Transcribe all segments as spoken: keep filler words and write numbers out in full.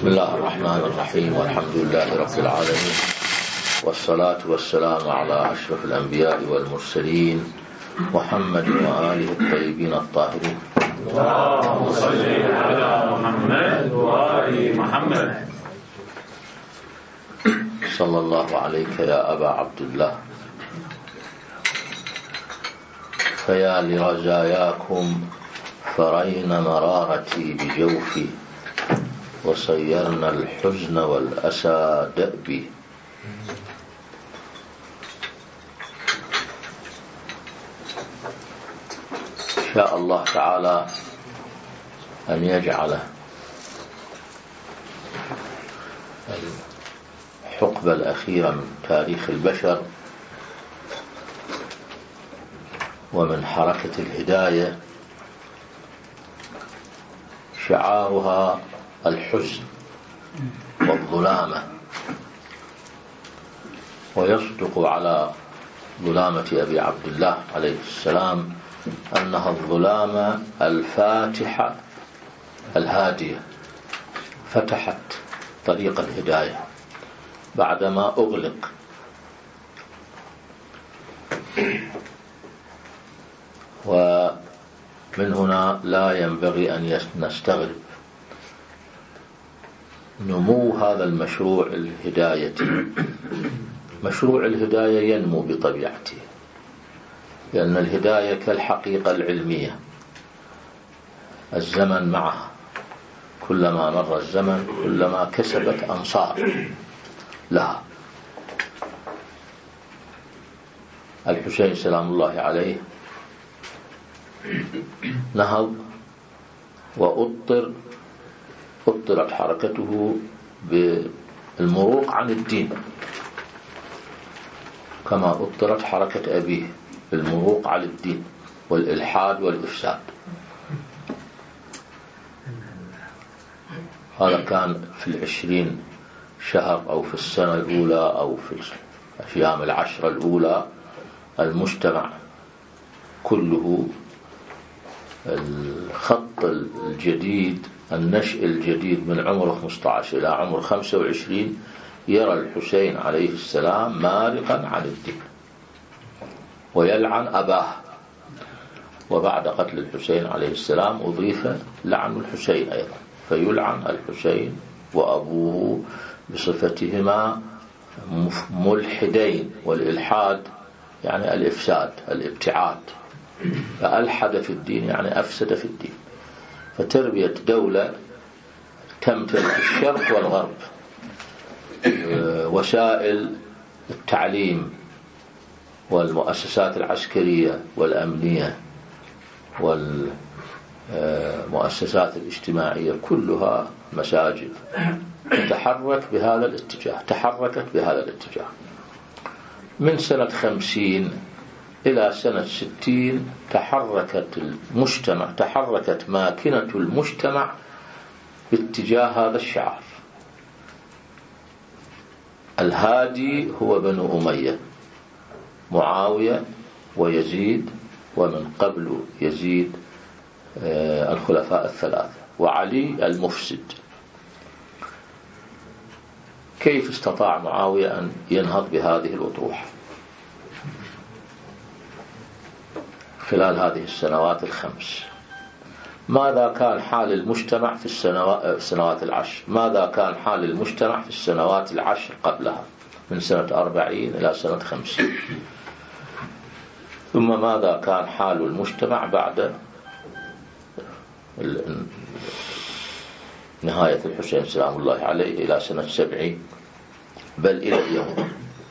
بسم الله الرحمن الرحيم والحمد لله رب العالمين والصلاة والسلام على أشرف الأنبياء والمرسلين محمد وآله الطيبين الطاهرين. اللهم صل على محمد وآل محمد. صلى الله عليك يا أبا عبد الله، فيا لرزاياكم فرين مرارتي بجوفي، وصيرنا الحزن والأسى دأبي. شاء الله تعالى أن يجعل الحقبة الأخيرة من تاريخ البشر ومن حركة الهداية شعارها الحزن والظلامة، ويصدق على ظلامة أبي عبد الله عليه السلام أنها الظلامة الفاتحة الهادية، فتحت طريق الهداية بعدما أغلق. ومن هنا لا ينبغي أن نستغرب نمو هذا المشروع الهداية. مشروع الهداية ينمو بطبيعته، لأن الهداية كالحقيقة العلمية، الزمن معها، كلما مر الزمن كلما كسبت أنصار لها. الحسين سلام الله عليه نهض وأطر أطرت حركته بالمروق عن الدين، كما أطرت حركة أبيه بالمروق على الدين والإلحاد والإفساد. هذا كان في العشرين شهر أو في السنة الأولى أو في الأيام العشرة الأولى. المجتمع كله، الخط الجديد، النشء الجديد من عمر خمسة عشر إلى عمر خمسة وعشرين يرى الحسين عليه السلام مارقا عن الدين ويلعن أباه. وبعد قتل الحسين عليه السلام أضيف لعن الحسين أيضا، فيلعن الحسين وأبوه بصفتهما ملحدين، والإلحاد يعني الإفساد الابتعاد، فألحد في الدين يعني أفسد في الدين. فتربية دولة تمتلك الشرق والغرب، وسائل التعليم والمؤسسات العسكرية والأمنية والمؤسسات الاجتماعية كلها مساجد، تتحرك بهذا الاتجاه، تحركت بهذا الاتجاه. من سنة خمسين إلى سنة ستين تحركت المجتمع، تحركت ماكنة المجتمع باتجاه هذا الشعار. الهادي هو بنو أمية، معاوية ويزيد، ومن قبل يزيد الخلفاء الثلاثة، وعلي المفسد. كيف استطاع معاوية أن ينهض بهذه الأطروحة خلال هذه السنوات الخمس؟ ماذا كان حال المجتمع في السنوات العشر؟ ماذا كان حال المجتمع في السنوات العشر قبلها من سنة أربعين إلى سنة خمسين؟ ثم ماذا كان حال المجتمع بعد نهاية الحسين سلام الله عليه إلى سنة سبعين بل إلى اليوم؟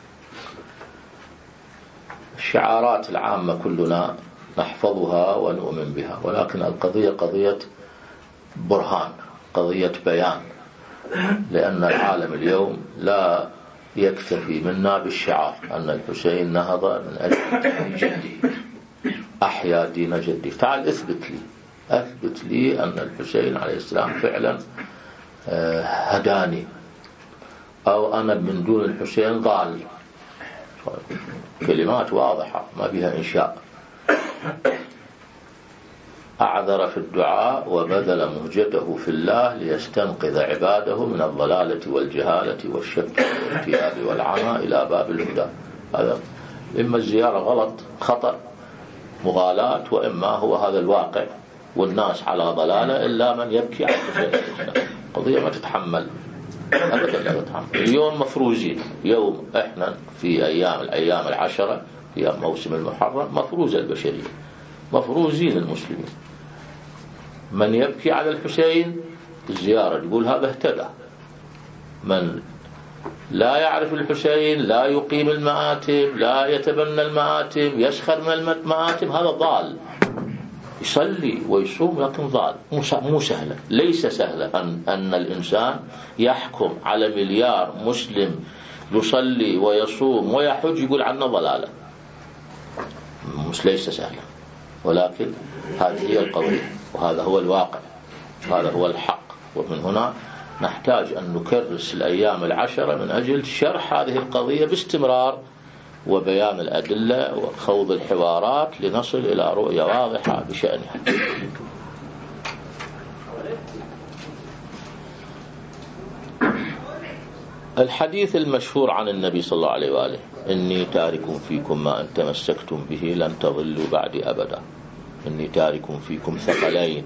الشعارات العامة كلنا نحفظها ونؤمن بها، ولكن القضية قضية برهان، قضية بيان، لأن العالم اليوم لا يكتفي منا بالشعار أن الحسين نهض من أجل دين جدي، أحيا دين جدي. تعال اثبت لي أثبت لي أن الحسين عليه السلام فعلا هداني، أو أنا من دون الحسين ضال. كلمات واضحة ما بها إنشاء. أعذر في الدعاء وبذل مهجته في الله ليستنقذ عباده من الضلالة والجهالة والشك والارتياب والعمى إلى باب الهدى. هذا إما الزيارة غلط خطأ مغالاة، وإما هو هذا الواقع والناس على ضلالة إلا من يبكي على الإسلام. قضية ما تتحمل أبدا، لا تتحمل. اليوم مفروزين، يوم إحنا في أيام الأيام العشرة في موسم المحرم مفروز البشرية، مفروزين المسلمين. من يبكي على الحسين الزيارة يقول هذا اهتدى، من لا يعرف الحسين لا يقيم المآتم لا يتبنى المآتم يسخر من المآتم هذا ضال. يصلي ويصوم لكن ضال، مو سهلة، ليس سهلة أن, أن الإنسان يحكم على مليار مسلم يصلي ويصوم ويحج يقول عنه ضلالة، مش ليس سهلة، ولكن هذه هي القضية وهذا هو الواقع، هذا هو الحق. ومن هنا نحتاج أن نكرس الأيام العشرة من أجل شرح هذه القضية باستمرار وبيان الأدلة وخوض الحوارات لنصل إلى رؤية واضحة بشأنها. الحديث المشهور عن النبي صلى الله عليه وآله إني تارك فيكم ما أن تمسكتم به لن تضلوا بعد أبدا، إني تارك فيكم ثقلين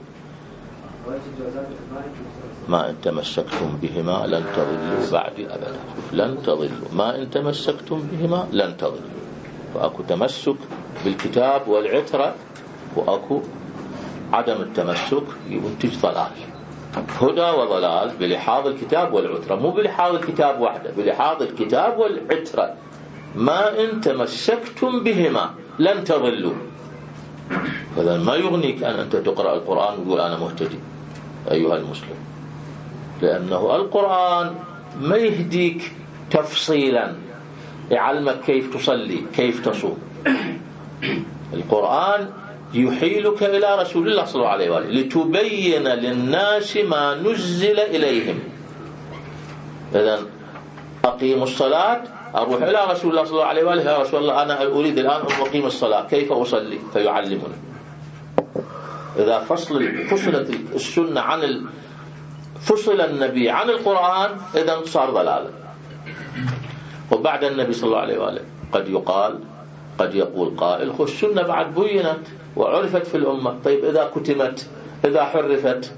ما إن تمسكتم بهما لن تضلوا بعد أبدا. لن تضلوا، ما إن تمسكتم بهما لن تضلوا. فأكو تمسك بالكتاب والعترة وأكو عدم التمسك ينتج ضلال. هدى وضلال بلحاظ الكتاب والعترة، مو بلحاظ الكتاب وحده، بلحاظ الكتاب والعترة. ما إن تمسكتم بهما لن تضلوا. فإذا ما يغنيك أن أنت تقرأ القرآن وتقول أنا مهتدي أيها المسلم، لأنه القرآن ما يهديك تفصيلا يعلمك كيف تصلي كيف تصوم. القرآن يحيلك إلى رسول الله صلى الله عليه وآله لتبين للناس ما نزل إليهم. إذن أقيم الصلاة، أروح إلى رسول الله صلى الله عليه وآله، يا رسول الله أنا أريد الآن أن أقيم الصلاة كيف أصلي؟ فيعلمني. إذا فصل فصلت السنة عن ال... فصل النبي عن القرآن إذن صار ضلالا. وبعد النبي صلى الله عليه وآله قد يقال قد يقول قائل خو السنة بعد بينت وعرفت في الأمة، طيب إذا كتمت إذا حرفت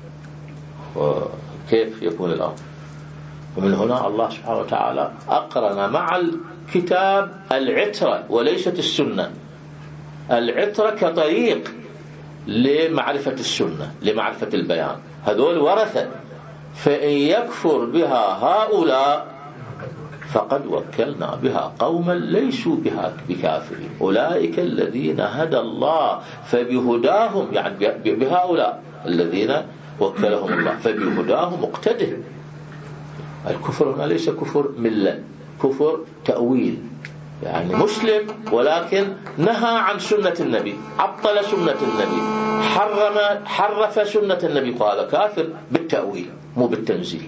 كيف يكون الأمر؟ ومن هنا الله سبحانه وتعالى أقرن مع الكتاب العترة وليست السنة. العترة كطريق لمعرفة السنة لمعرفة البيان، هذول ورثة، فإن يكفر بها هؤلاء فقد وكلنا بها قوما ليسوا بها بكافرين أولئك الذين هدى الله فبهداهم، يعني بهؤلاء الذين وكلهم الله فبهداهم مقتده. الكفر هنا ليس كفر ملة، كفر تأويل، يعني مسلم ولكن نهى عن سنة النبي، عطل سنة النبي، حرم حرف سنة النبي، قال كافر بالتأويل مو بالتنزيل.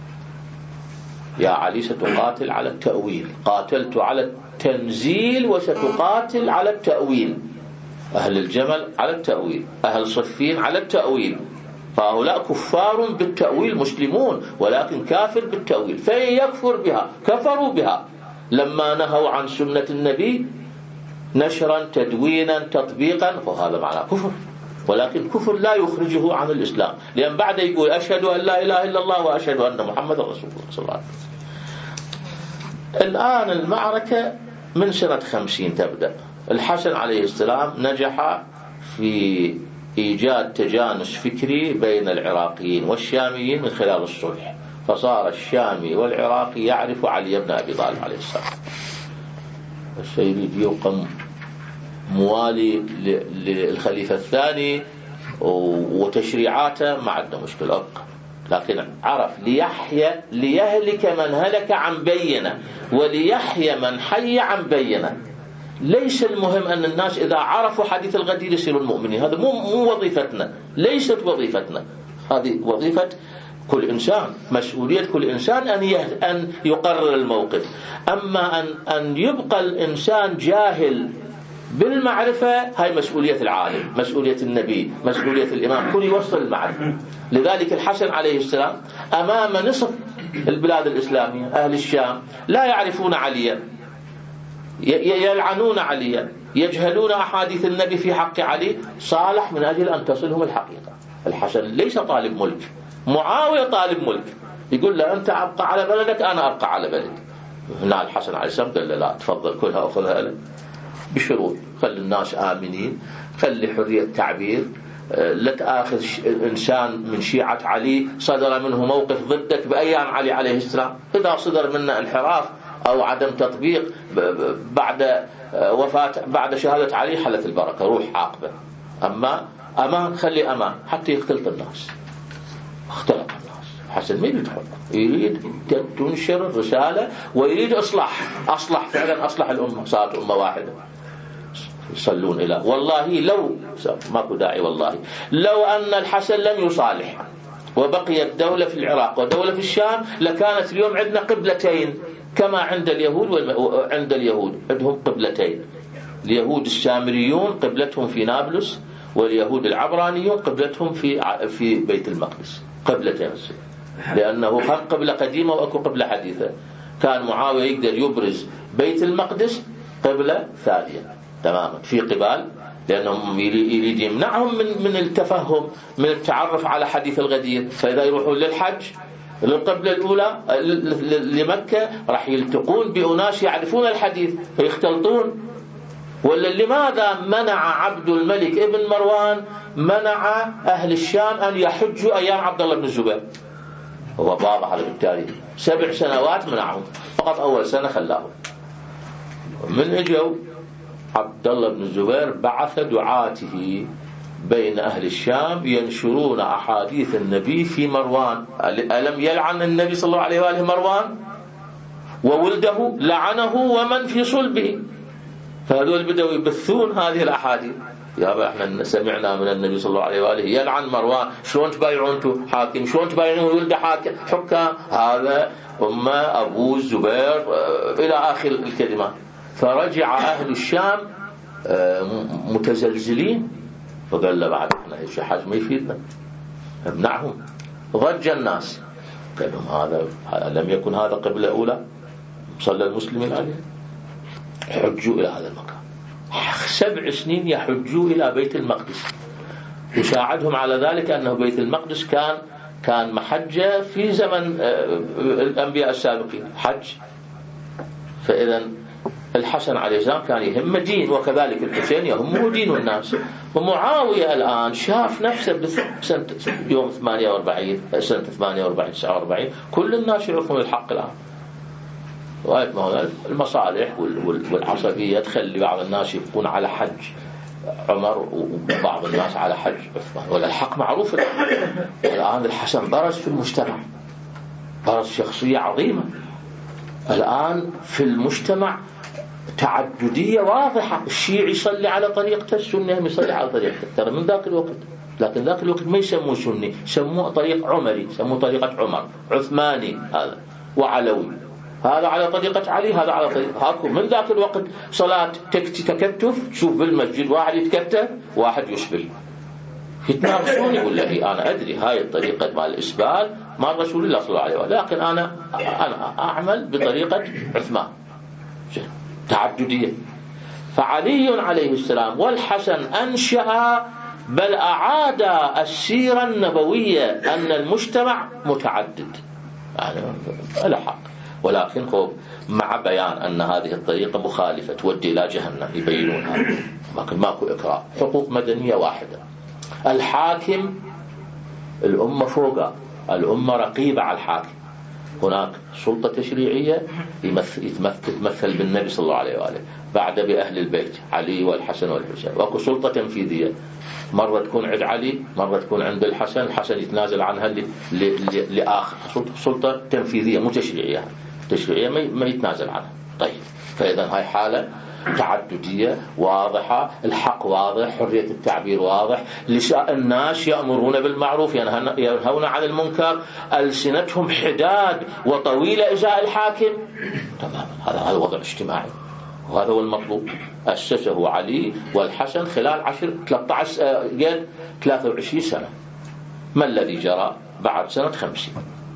يا علي ستقاتل على التأويل، قاتلت على التنزيل وستقاتل على التأويل. أهل الجمل على التأويل، أهل صفين على التأويل، فهؤلاء كفار بالتأويل مسلمون ولكن كافر بالتأويل. فإن يكفر بها كفروا بها لما نهوا عن سنة النبي نشرا تدوينا تطبيقا، فهذا معناه كفر، ولكن كفر لا يخرجه عن الإسلام، لأن بعد يقول أشهد أن لا إله إلا الله وأشهد أن محمد رسول الله صلى الله عليه وسلم. الآن المعركة من سنة خمسين تبدأ. الحسن عليه السلام نجح في إيجاد تجانس فكري بين العراقيين والشاميين من خلال الصلح، فصار الشامي والعراقي يعرف علي بن أبي طالب عليه السلام. السيد يقم موالي للخليفة الثاني وتشريعاته ما عندنا مشكلة، لكن عرف ليحيى ليهلك من هلك عن بينة وليحيى من حي عن بينة. ليس المهم أن الناس إذا عرفوا حديث الغدير يصيرون مؤمنين، هذا مو مو وظيفتنا، ليست وظيفتنا، هذه وظيفة كل إنسان، مسؤولية كل إنسان أن أن يقرر الموقف. أما أن أن يبقى الإنسان جاهل بالمعرفة هاي مسؤولية العالم، مسؤولية النبي، مسؤولية الإمام، كل يوصل المعرفة. لذلك الحسن عليه السلام أمام نصف البلاد الإسلامية أهل الشام لا يعرفون عليا، يلعنون عليا، يجهلون أحاديث النبي في حق علي، صالح من أجل أن تصلهم الحقيقة. الحسن ليس طالب ملك، معاوية طالب ملك، يقول له أنت أبقى على بلدك أنا أبقى على بلدي. هنا الحسن عليه السلام قال له لا، تفضل كلها أخذها لك بشروط، خلي الناس آمنين، خلي حرية تعبير، لا تأخذ إنسان من شيعة علي صدر منه موقف ضدك بأيام علي عليه السلام، إذا صدر منه انحراف أو عدم تطبيق بعد وفاة بعد شهادة علي حلت البركة، روح عاقبة. أما أمان، خلي أمان حتى يختلط الناس. اختلط الناس، حسن ما يريد حكم، يريد تنشر الرسالة ويريد إصلاح، أصلح فعلا، أصلح الأمة، صارت أمة واحدة يصلون إلى. والله لو ماكو داعي، والله لو أن الحسن لم يصالح وبقيت دولة في العراق ودولة في الشام لكانت اليوم عندنا قبلتين كما عند اليهود، وعند اليهود عندهم قبلتين، اليهود السامريون قبلتهم في نابلس، واليهود العبرانيون قبلتهم في في بيت المقدس، قبلتين، لأنه كان قبلة قديمة وأكو قبلة حديثة. كان معاوية يقدر يبرز بيت المقدس قبلة ثانية تماما في قبال، لأنهم يريد يمنعهم من من التفهم، من التعرف على حديث الغدير. فإذا يروحون للحج للقبلة الأولى لمكة راح يلتقون بأناس يعرفون الحديث فيختلطون. ولا لماذا منع عبد الملك ابن مروان منع أهل الشام أن يحجوا أيام عبد الله بن الزبير؟ هو واضح على التاريخ، سبع سنوات منعهم، فقط أول سنة خلاهم. من اجوا عبد الله بن الزبير بعث دعاته بين أهل الشام ينشرون أحاديث النبي في مروان. ألم يلعن النبي صلى الله عليه وآله مروان وولده؟ لعنه ومن في صلبه. فهذول بدأوا يبثون هذه الأحاديث. يا احنا سمعنا من النبي صلى الله عليه وآله يلعن مروان، شلون تبايعون حاكم، شلون تبايعون ولد حاكم حكام، هذا أمه أبو الزبير إلى آخر الكلمات. فرجع أهل الشام متزلزلين، فقال له بعد احنا هيك حاجة ما يفيدنا، امنعهم. ضج الناس، قال لهم هذا لم يكن هذا قبل أولى صلى المسلمين عليه، حجوا إلى هذا المكان. سبع سنين يحجوا إلى بيت المقدس، وساعدهم على ذلك أنه بيت المقدس كان كان محجة في زمن الأنبياء السابقين، حج. فإذا الحسن عليه السلام كان يهم دين، وكذلك الحسين يهمه دين الناس. ومعاوية الآن شاف نفسه بسنة يوم ثمانية وأربعين سنة ثمانية وأربعين تسعة وأربعين كل الناس يعرفون الحق الآن. المصالح والعصبية تخلي بعض الناس يبقون على حج عمر وبعض الناس على حج عثمان، ولا الحق معروف الآن. الآن الحسن برز في المجتمع، برز شخصية عظيمة الآن في المجتمع، تعددية واضحة. الشيعي يصلي على طريقته، السني يصلي على طريقته، ترى من ذاك الوقت. لكن ذاك الوقت ما يسموه سني، يسموه طريق عمري، يسموه طريقة عمر، عثماني هذا، وعلوي هذا على طريقة علي، هذا على طريقة هاكو. من ذاك الوقت صلاة تكتف، تشوف بالمسجد واحد يتكتف واحد يسبل، يتناقشون يقول له أنا أدري هاي الطريقة مال الإسبال مال رسول الله صلى الله عليه وسلم، لكن أنا أنا أعمل بطريقة عثمان. تعددية. فعلي عليه السلام والحسن أنشأ بل أعاد السيرة النبوية أن المجتمع متعدد، يعني لا حق، ولكن هو مع بيان أن هذه الطريقة مخالفة تودي إلى جهنم يبينونها، لكن ماكو إكراه، حقوق مدنية واحدة. الحاكم الأمة فوقها، الأمة رقيبة على الحاكم. هناك سلطة تشريعية تتمثل بالنبي صلى الله عليه وآله، بعد بأهل البيت علي والحسن والحسين. وأكو سلطة تنفيذية، مرة تكون عند علي، مرة تكون عند الحسن، الحسن يتنازل عنها لآخر. سلطة تنفيذية مو تشريعية، تشريعية ما يتنازل عنها. طيب، فإذا هاي حالة تعددية واضحة، الحق واضح، حرية التعبير واضح، الناس يأمرون بالمعروف ينهون عن المنكر، ألسنتهم حداد وطويلة إزاء الحاكم. تمام، هذا هذا وضع اجتماعي. وهذا هو المطلوب. أسسه علي والحسن خلال عشر ثلاثة عشر قال ثلاثة وعشرين سنة. ما الذي جرى بعد سنة خمسين؟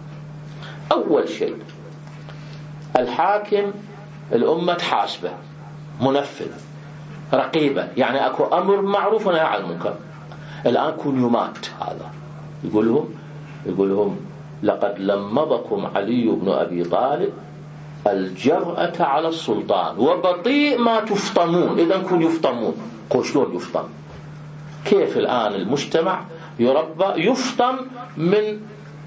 أول شيء الحاكم الأمة تحاسبه، منفذ، رقيبة، يعني أكو أمر معروف ونهي عن المنكر. الآن كنيومات هذا يقول لهم يقول لهم لقد لمضكم علي بن أبي طالب الجرأة على السلطان وبطيء ما تفطمون. إذا كن يفطمون. شلون يفطم؟ كيف الآن المجتمع يربى يفطم من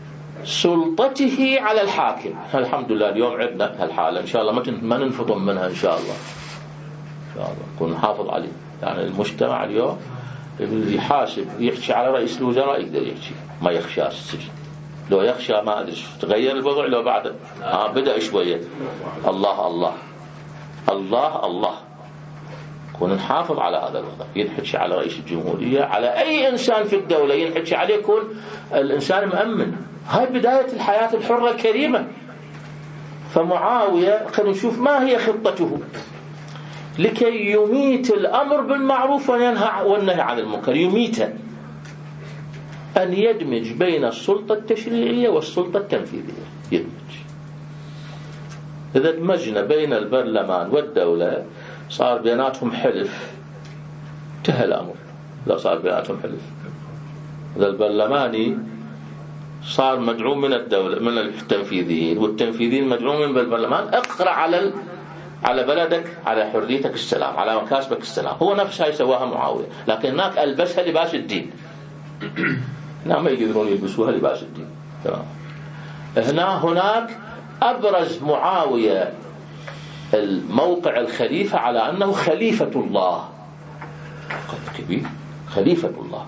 سلطته على الحاكم؟ الحمد لله اليوم عندنا هالحالة، إن شاء الله ما ننفطم منها إن شاء الله، إن شاء الله نكون نحافظ عليه. يعني المجتمع اليوم يحاسب، يحكي على رئيس الوزراء يقدر يحكي، ما يخشى السجن. لو يخشى ما أدري تغير الوضع لو بعد آه بدأ شوية. الله الله الله الله كون نحافظ على هذا الوضع. ينحكي على رئيس الجمهورية، على أي إنسان في الدولة ينحكي عليه، يكون الإنسان مأمن. هاي بداية الحياة الحرة الكريمة. فمعاوية خلينا نشوف ما هي خطته لكي يميت الأمر بالمعروف والنهي عن المنكر. يميته أن يدمج بين السلطة التشريعية والسلطة التنفيذية. يدمج. إذا دمجنا بين البرلمان والدولة صار بيناتهم حلف، انتهى الأمر. لا صار بيناتهم حلف. إذا البرلماني صار مدعوم من الدولة من التنفيذيين، والتنفيذيين مدعومين بالبرلمان، اقرأ على على بلدك، على حريتك السلام، على مكاسبك السلام. هو نفس هاي سواها معاوية، لكن هناك ألبسها لباس الدين. هنا ما يقدرون يلبسوها لباس الدين. تمام. هنا هناك أبرز معاوية الموقع الخليفة على أنه خليفة الله. قد كبير خليفة الله،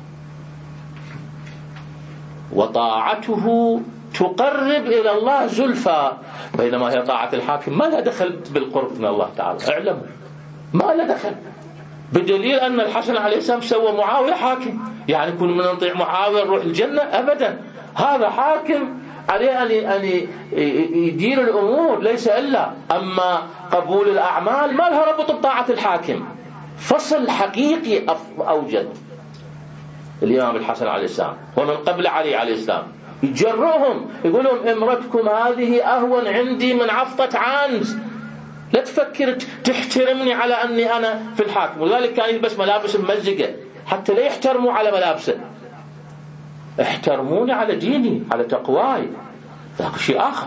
وطاعته تقرب إلى الله زلفى، بينما هي طاعة الحاكم ما لها دخل بالقرب من الله تعالى. اعلموا ما لها دخل، بدليل أن الحسن عليه السلام سوى معاوية حاكم. يعني كل من نطيع معاوية نروح الجنة؟ أبدا. هذا حاكم عليه أن يدير الأمور، ليس إلا. أما قبول الأعمال ما لها ربط بطاعة الحاكم. فصل حقيقي أوجد الإمام الحسن عليه السلام ومن قبل علي عليه السلام. يجرؤهم يقولون امرتكم هذه أهون عندي من عفطة عنز، لا تفكر تحترمني على أني أنا في الحاكم. ولذلك كان يلبس ملابس ممزقة حتى لا يحترموا على ملابسه، احترموني على ديني، على تقواي. ذاك شيء آخر.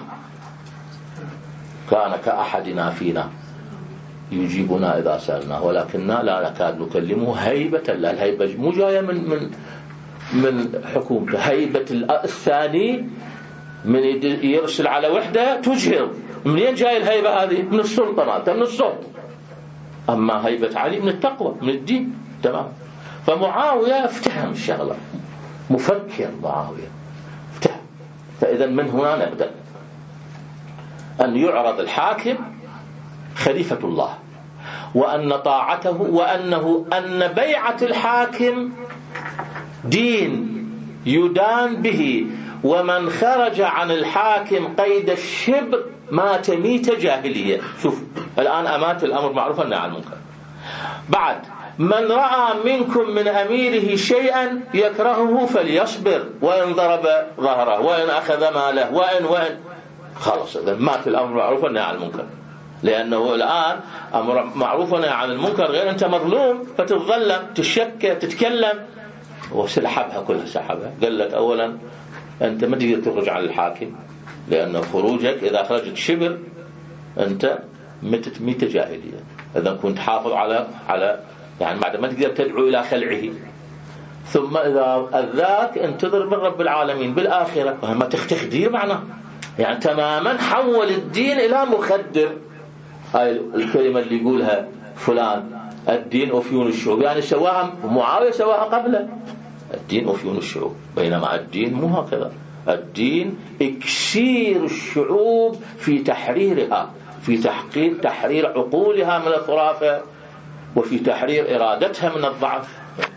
كان كأحدنا فينا يجيبنا إذا سألناه ولكننا لا نكاد نكلمه هيبة. لا، الهيبة مو جاية من من من حكومته. هيبة الثاني من يرسل على وحدة تجهر. منين جاي الهيبة هذه؟ من السلطة مالته، من الصوت. أما هيبة علي من التقوى، من الدين. تمام. فمعاوية افتهم الشغلة، مفكر معاوية افتهم. فإذا من هنا نبدأ أن يعرض الحاكم خليفة الله، وأن طاعته، وأنه أن بيعة الحاكم دين يدان به، ومن خرج عن الحاكم قيد الشبر مات ميتة جاهلية. شوف الآن أمات الأمر معروف والنهي عن المنكر. بعد من رأى منكم من أميره شيئا يكرهه فليصبر وإن ضرب ظهره وإن أخذ ماله وإن وإن خلاص. إذا مات الأمر معروف والنهي عن المنكر، لأنه الآن أمر معروف والنهي عن المنكر غير أنت مظلوم فتتظلم تشك تتكلم. وسحبها كلها سحبها. قال لك أولا أنت ما تقدر تخرج عن الحاكم، لأن خروجك إذا خرجت شبر أنت متت ميت جاهلية. إذا كنت حافظ على على يعني بعد ما تقدر تدعو إلى خلعه. ثم إذا أذاك انتظر من رب العالمين بالآخرة. وما تخدير معناه يعني تماما حول الدين إلى مخدر. هاي الكلمة اللي يقولها فلان الدين أفيون الشعوب، يعني سواها معاوية سواها قبله. الدين أفيون الشعوب، بينما الدين مو هكذا. الدين إكسير الشعوب في تحريرها، في تحقيق تحرير عقولها من الخرافة، وفي تحرير إرادتها من الضعف.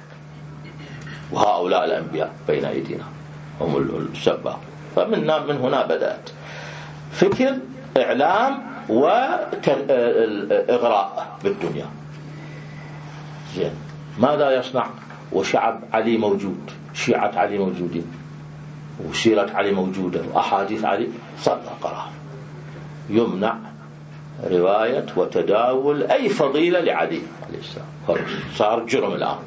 وهؤلاء الأنبياء بين أيدينا هم السباق. فمن من هنا بدأت فكر إعلام وإغراء بالدنيا. زين، ماذا يصنع وشعب علي موجود، شيعة علي موجودين، وسيرة علي موجودة، وأحاديث علي؟ صدق قرار يمنع رواية وتداول أي فضيلة لعلي عليه السلام. صار جرم الآن.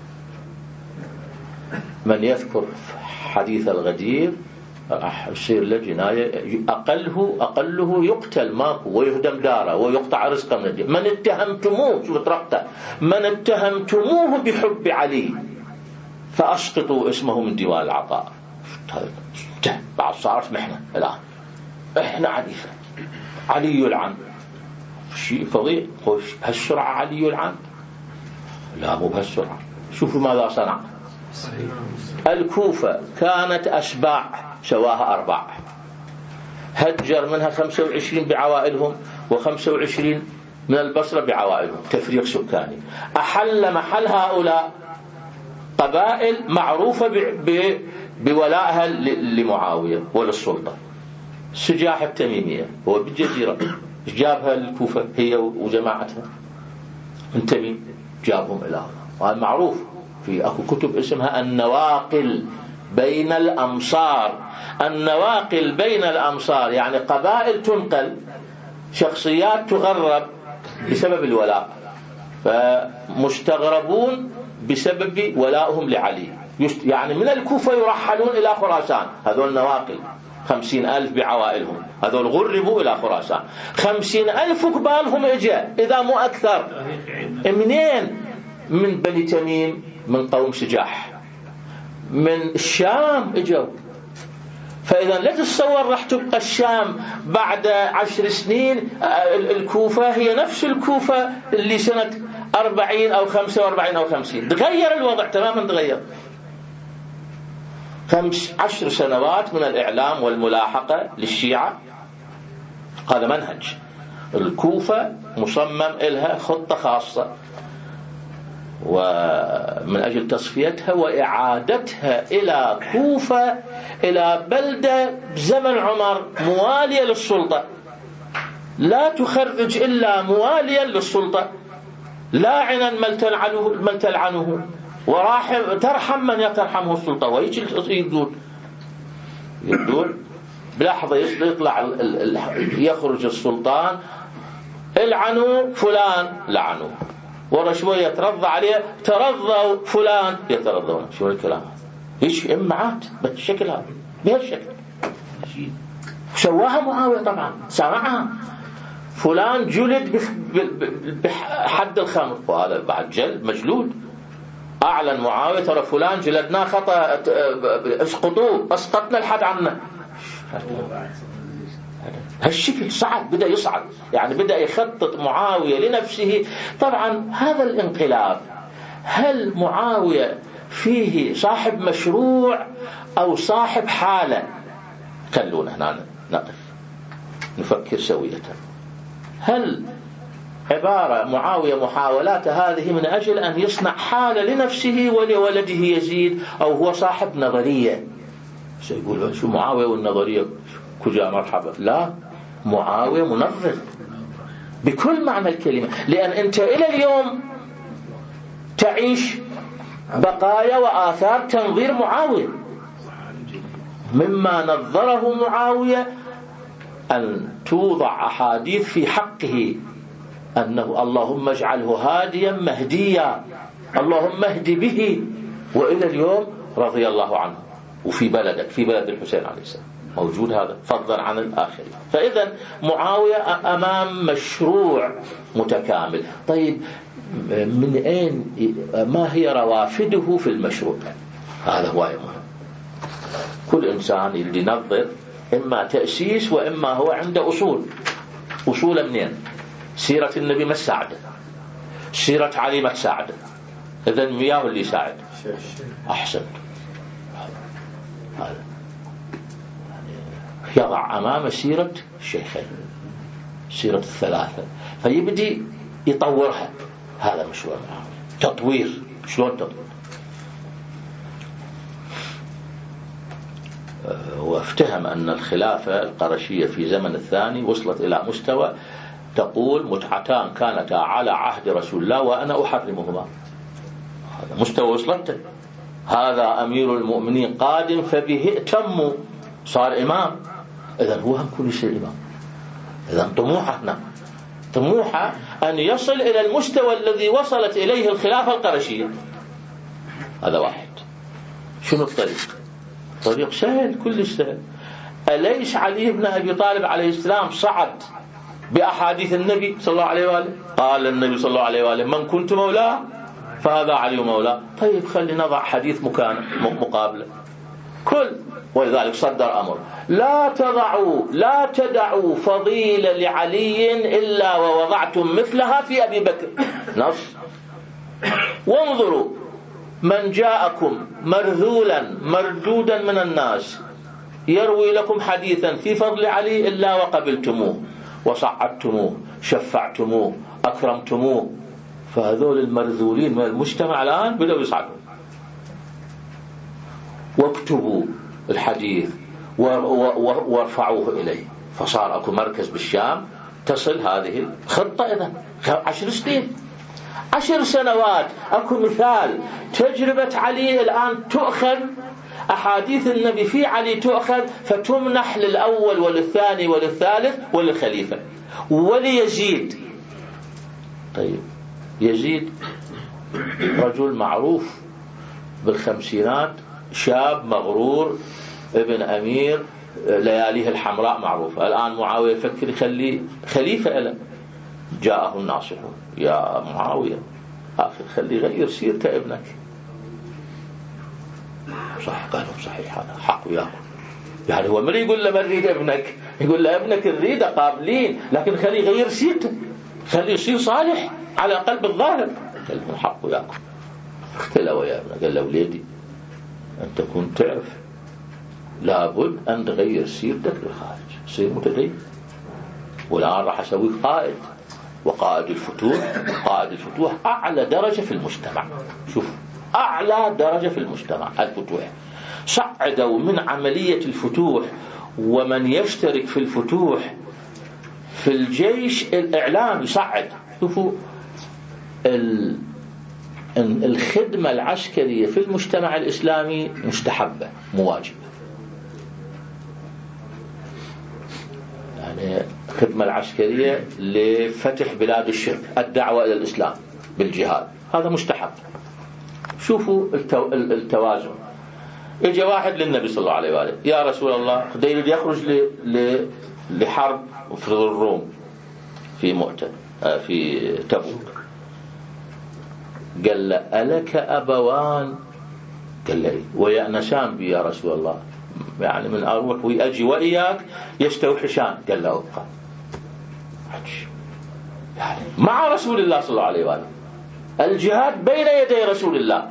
من يذكر حديث الغدير راح يصير له جناية، أقله أقله يقتل ماكو، ويهدم داره، ويقطع رزقه من الدين. من اتهمتموه، شو طرقته، من اتهمتموه بحب علي فأسقطوا اسمه من ديوان العطاء. بعد صارت محنة الآن، إحنا عنيفة، علي يلعن، شيء فظيع. هالسرعة علي يلعن؟ لا، مو بهالسرعة. شوفوا ماذا صنع. الكوفة كانت أشباع، سواها أرباع، هجر منها خمسة وعشرين بعوائلهم، وخمسة وعشرين من البصرة بعوائلهم، تفريق سكاني. أحل محل هؤلاء قبائل معروفة بولائها لمعاوية وللسلطة. سجاح التميمية هو بالجزيرة، جابها الكوفة هي وجماعتها من تميم، جابهم إلى هنا. وهذا معروف، في أكو كتب اسمها النواقل بين الأمصار. النواقل بين الأمصار يعني قبائل تنقل، شخصيات تغرب بسبب الولاء، فمستغربون بسبب ولائهم لعلي. يعني من الكوفة يرحلون إلى خراسان، هذول نواقل، خمسين ألف بعوائلهم، هذول غربوا إلى خراسان. خمسين ألف قبالهم إجا، إذا مو أكثر. منين؟ من بني تميم، من قوم سجاح، من الشام إجوا. فإذا لا تتصور راح تبقى الشام بعد عشر سنين الكوفة هي نفس الكوفة اللي سنة أربعين أو خمسة وأربعين أو خمسين. تغير الوضع تماما، تغير. خمس عشر سنوات من الإعلام والملاحقة للشيعة، هذا منهج. الكوفة مصمم إلها خطة خاصة، ومن أجل تصفيتها وإعادتها إلى كوفة، إلى بلدة بزمن عمر موالية للسلطة، لا تخرج إلا مواليا للسلطة، لاعنا من تلعنه، وراحم ترحم من يترحمه السلطة. ويجي يدور يدور بلحظة يطلع يخرج السلطان، العنوا فلان لعنوا، ورا شوية يترضى عليه، ترضوا فلان يترضون. شو الكلام هذا؟ ايش امعات بالشكل هذا، بهالشكل سواها معاوية طبعا، سمعها فلان جلد بحد الخمر، وهذا بعد جلد مجلود. أعلن معاوية ترى فلان جلدناه خطأ، اسقطوه، اسقطنا الحد عنه. هالشكل صعد، بدأ يصعد، يعني بدأ يخطط معاوية لنفسه. طبعا هذا الانقلاب، هل معاوية فيه صاحب مشروع أو صاحب حالة؟ خلونا هنا نقف نفكر سوية. هل عبارة معاوية محاولات هذه من أجل أن يصنع حالة لنفسه ولولده يزيد، أو هو صاحب نظرية؟ سيقول شو معاوية والنظرية كجا مرحبا؟ لا، معاوية منظر بكل معنى الكلمة، لأن أنت إلى اليوم تعيش بقايا وآثار تنظير معاوية. مما نظره معاوية أن توضع أحاديث في حقه أنه اللهم اجعله هاديا مهديا، اللهم اهدي به، وإلى اليوم رضي الله عنه. وفي بلدك، في بلد الحسين عليه السلام موجود هذا، فضلا عن الآخرين. فإذا معاوية أمام مشروع متكامل. طيب من أين، ما هي روافده في المشروع؟ هذا هو مهم. كل إنسان اللي ينظر إما تأسيس وإما هو عنده أصول. أصول منين؟ سيرة النبي ما تساعده، سيرة علي ما تساعده، إذن مياه اللي يساعد. أحسن. هذا يضع أمام سيرة الشيخين، سيرة الثلاثة، فيبدي يطورها. هذا مشروع تطوير. شلون تطوير؟ وافتهم أن الخلافة القرشية في زمن الثاني وصلت إلى مستوى تقول متعتان كانتا على عهد رسول الله وأنا أحرمهما. هذا مستوى وصلته. هذا أمير المؤمنين قادم فبه ائتموا، صار إمام. إذن هو هم كل شيء إمام. إذن طموحنا طموحه أن يصل إلى المستوى الذي وصلت إليه الخلافة القرشية. هذا واحد. شنو الطريق؟ طريق سهل، كل سهل. أليس علي بن أبي طالب عليه السلام صعد بأحاديث النبي صلى الله عليه وآله؟ قال النبي صلى الله عليه وآله من كنت مولاه فهذا علي مولاه. طيب خلي نضع حديث مكان مقابله. كل ولذلك صدر أمر لا تضعوا لا تدعوا فضيلة لعلي إلا ووضعتم مثلها في أبي بكر. نص. وانظروا من جاءكم مرذولا مردودا من الناس يروي لكم حديثا في فضل علي إلا وقبلتموه وصعدتموه شفعتموه أكرمتموه. فهذول المرذولين من المجتمع الآن بدأوا يصعدوا. واكتبوا الحديث وارفعوه إليه. فصار أكو مركز بالشام تصل هذه الخطة. إذن عشر سنين عشر سنوات أكو مثال تجربة علي الآن تؤخذ. أحاديث النبي في علي تؤخذ فتمنح للأول وللثاني وللثالث وللخليفة وليزيد. طيب يزيد رجل معروف بالخمسينات، شاب مغرور ابن أمير، لياليه الحمراء معروفة. الآن معاوية يفكر يخليه خليفة له. جاءه الناصحون يا معاوية آخر خليه غير سيرته ابنك. صح قالوا صحيح هذا حق وياكم. يعني هو من يقول له من ريد ابنك، يقول له ابنك الريدة قابلين لكن خليه غير سيرته، خليه يصير صالح على قلب الظاهر. قال له حق وياكم. اختلوا يا ابنك. قال له وليدي أنت كنت تعرف لابد أن تغير سيرتك للخارج، تصير متدين. والآن راح أسويك قائد، وقائد الفتوح. قائد الفتوح أعلى درجة في المجتمع. شوف أعلى درجة في المجتمع الفتوح. صعدوا من عملية الفتوح ومن يشترك في الفتوح في الجيش الإعلام يصعد. شوفوا الخدمة العسكرية في المجتمع الإسلامي مستحبة مواجبة. يعني الخدمة العسكرية لفتح بلاد الشرك، الدعوة إلى الإسلام بالجهاد، هذا مستحب. شوفوا التوازن. يجي واحد للنبي صلى الله عليه وآله يا رسول الله قدير يخرج لحرب في الروم في مؤتة في تبوك. قال له ألك أبوان؟ قال له ويأنسان بي يا رسول الله، يعني من أروح ويأجي وإياك يستوحشان. قال له أبقى يعني مع رسول الله صلى الله عليه وآله. الجهاد بين يدي رسول الله.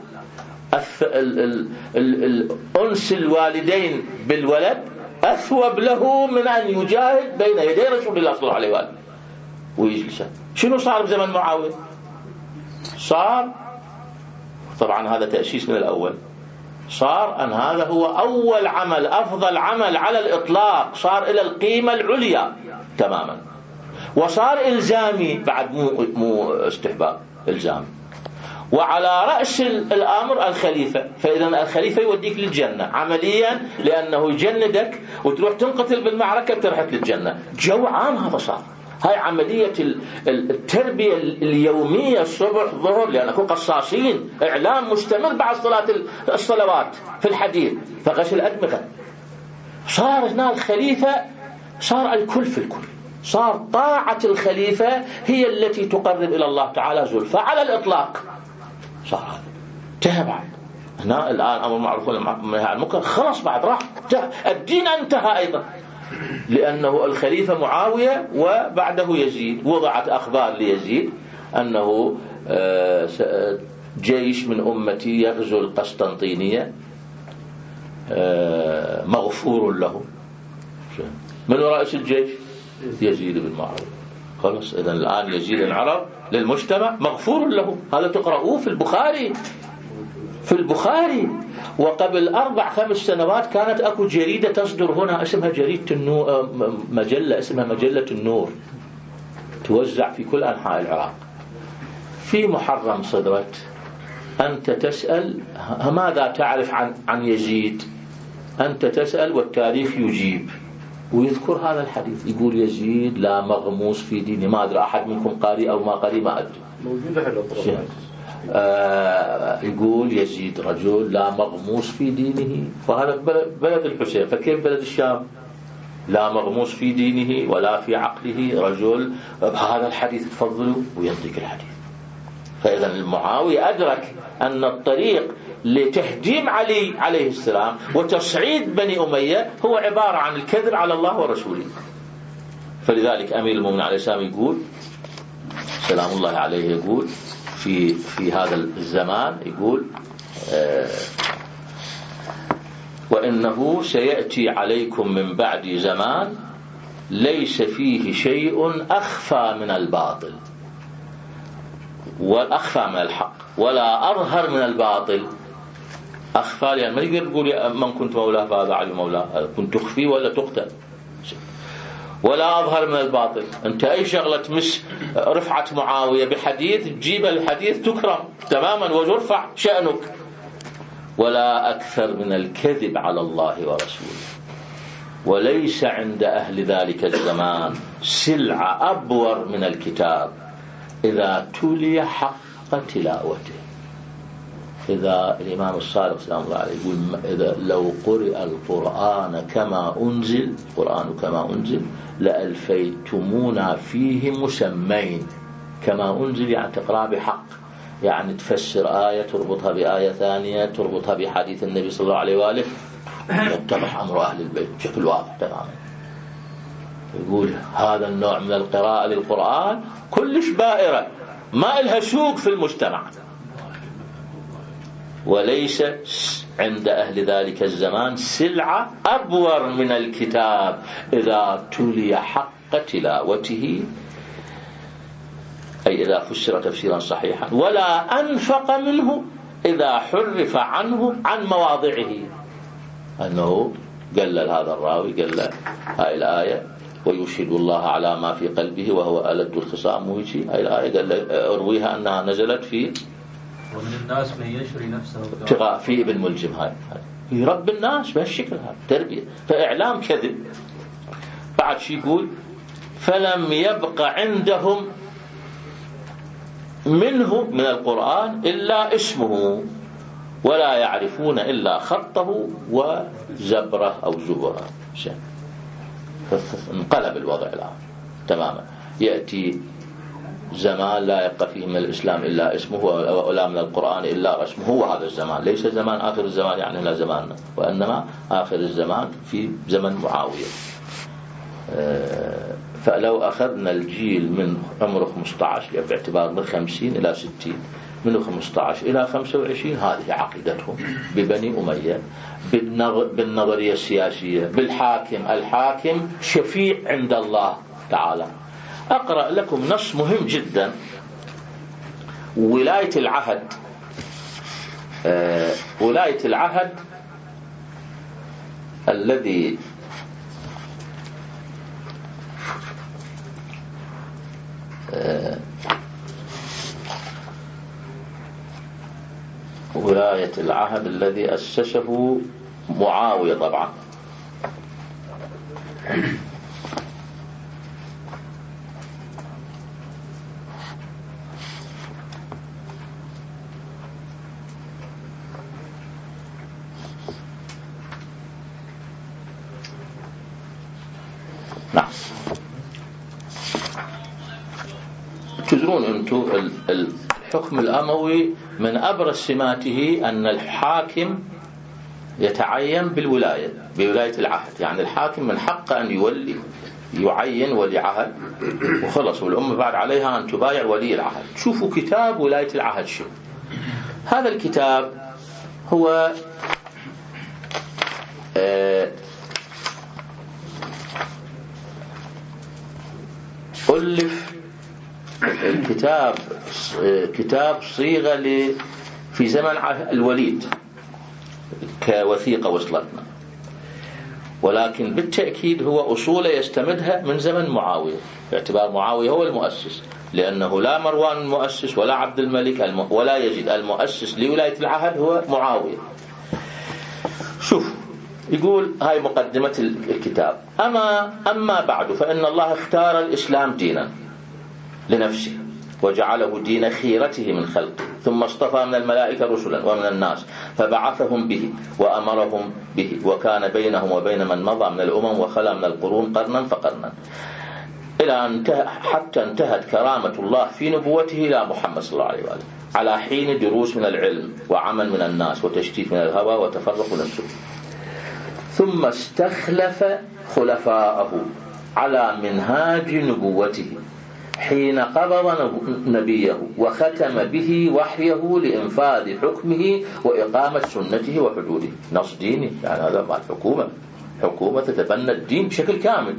الأنس الوالدين بالولد أثوب له من أن يجاهد بين يدي رسول الله صلى الله عليه وآله. ويجلس. شنو صار بزمن معاوية؟ صار طبعا هذا تأسيس من الأول. صار أن هذا هو أول عمل، أفضل عمل على الإطلاق، صار إلى القيمة العليا تماما. وصار إلزامي بعد، مو مو استحباب، إلزامي. وعلى رأس الأمر الخليفة. فإذا الخليفة يوديك للجنة عمليا، لأنه يجندك وتروح تنقتل بالمعركة بترحك للجنة. جو عام هذا صار. هاي عملية التربية اليومية الصبح ظهر، لأنكم قصاصين، إعلام مستمر بعد صلاة الصلوات في الحديث، فغسل الأدمغة. صار هنا الخليفة صار الكل في الكل. صار طاعة الخليفة هي التي تقرب إلى الله تعالى زلفى على الإطلاق. صار هذا انتهى بعد هنا. الآن أمر معروف والنهي عن المنكر خلاص بعد راح الدين انتهى أيضا، لأنه الخليفة معاوية وبعده يزيد. وضعت أخبار ليزيد أنه جيش من أمتي يغزو القسطنطينية مغفور له. من رئيس الجيش؟ يزيد بن معاوية. خلاص إذن الآن يزيد انعرض للمجتمع مغفور له. هذا تقرأوه في البخاري. في البخاري. وقبل أربع خمس سنوات كانت أكو جريدة تصدر هنا اسمها جريدة النور، مجلة اسمها مجلة النور، توزع في كل أنحاء العراق. في محرم صدرت، أنت تسأل ماذا تعرف عن عن يزيد، أنت تسأل والتاريخ يجيب ويذكر هذا الحديث، يقول يزيد لا مغموس في دينه. ما أدري أحد منكم قارئ أو ما قارئ، ما أدري، موجودة آه يقول يزيد رجل لا مغموس في دينه. فهذا بلد الحسين، فكيف بلد الشام لا مغموس في دينه ولا في عقله رجل بهذا الحديث؟ تفضلوا وينطيك الحديث. فإذا المعاوية أدرك أن الطريق لتهديم علي عليه السلام وتصعيد بني أمية هو عبارة عن الكذب على الله ورسوله. فلذلك أمير المؤمنين عليه السلام يقول سلام الله عليه، يقول في في هذا الزمان، يقول آه وإنه سيأتي عليكم من بعد زمان ليس فيه شيء أخفى من الباطل والأخفى من الحق ولا أظهر من الباطل. أخفى يعني ما يقدر يقول من كنت مولاه فهذا علي مولاه، كنت تخفي ولا تقتل. ولا أظهر من الباطل، أنت أي شغلة تمس رفعة معاوية بحديث تجيب الحديث تكرم تماما وترفع شأنك. ولا أكثر من الكذب على الله ورسوله. وليس عند أهل ذلك الزمان سلعة أبور من الكتاب إذا تلي حق تلاوته. إذا الإمام الصادق سلام الله عليه يقول إذا لو قرئ القرآن كما أنزل، القرآن كما أنزل لألفيتمونا فيه مسمين. كما أنزل يعني تقرأ بحق، يعني تفسر آية تربطها بآية ثانية تربطها بحديث النبي صلى الله عليه وآله، يتضح أمر أهل البيت بشكل واضح تماما. يقول هذا النوع من القراءة للقرآن كلش بائرة، ما إلها سوق في المجتمع. وليس عند أهل ذلك الزمان سلعة أبور من الكتاب إذا تلي حق تلاوته، أي إذا فسر تفسيرا صحيحا، ولا أنفق منه إذا حرف عنه عن مواضعه. أنه قال هذا الراوي قال هاي الآية ويشهد الله على ما في قلبه وهو ألد الخصام ويجي هاي الآية قال أرويها أنها نزلت في ومن الناس من يشري نفسه ابتغاء في ابن ملجم. هاي في رب الناس بهالشكل، هذا تربية. فإعلام كذب. بعد شي يقول فلم يبق عندهم منه من القرآن إلا اسمه ولا يعرفون إلا خطه وزبره أو زبره. انقلب الوضع الآن تماما. يأتي زمان لا يبقى فيه من الإسلام إلا اسمه ولا من القرآن إلا رسمه. هو هذا الزمان، ليس زمان آخر الزمان يعني لا زماننا، وإنما آخر الزمان في زمن معاوية. فلو أخذنا الجيل من عمره خمسة عشر باعتبار من خمسين إلى ستين، من خمسة عشر إلى خمسة وعشرين هذه عقيدتهم ببني أمية، بالنظرية السياسية، بالحاكم. الحاكم شفيع عند الله تعالى. أقرأ لكم نص مهم جدا. ولاية العهد، آه ولاية العهد الذي آه ولاية العهد الذي أسسه معاوية طبعا. نعم. تدرون أنتم الحكم الأموي من أبرز سماته أن الحاكم يتعين بالولاية، بولاية العهد. يعني الحاكم من حقه أن يولي يعين ولي عهد وخلص، والأمة بعد عليها أن تبايع ولي العهد. شوفوا كتاب ولاية العهد شو هذا الكتاب. هو آه ألف الكتاب كتاب صيغة في زمن الوليد كوثيقة وصلتنا، ولكن بالتأكيد هو أصول يستمدها من زمن معاوية، باعتبار معاوية هو المؤسس، لأنه لا مروان المؤسس ولا عبد الملك ولا يزيد، المؤسس لولاية العهد هو معاوية. شوف يقول هاي مقدمة الكتاب: أما, أما بعد فإن الله اختار الإسلام دينا لنفسه وجعله دين خيرته من خلقه، ثم اصطفى من الملائكة رسلا ومن الناس فبعثهم به وأمرهم به، وكان بينهم وبين من مضى من الأمم وخلا من القرون قرنا فقرنا، إلى أن انتهى حتى انتهت كرامة الله في نبوته إلى محمد صلى الله عليه وآله، على حين دروس من العلم وعمل من الناس وتشتيت من الهوى وتفرق من السبل. ثم استخلف خلفاءه على منهاج نبوته حين قبض نبيه وختم به وحيه لإنفاذ حكمه وإقامة سنته وحدوده. نص ديني، يعني هذا مع الحكومة، حكومة تتبنى الدين بشكل كامل.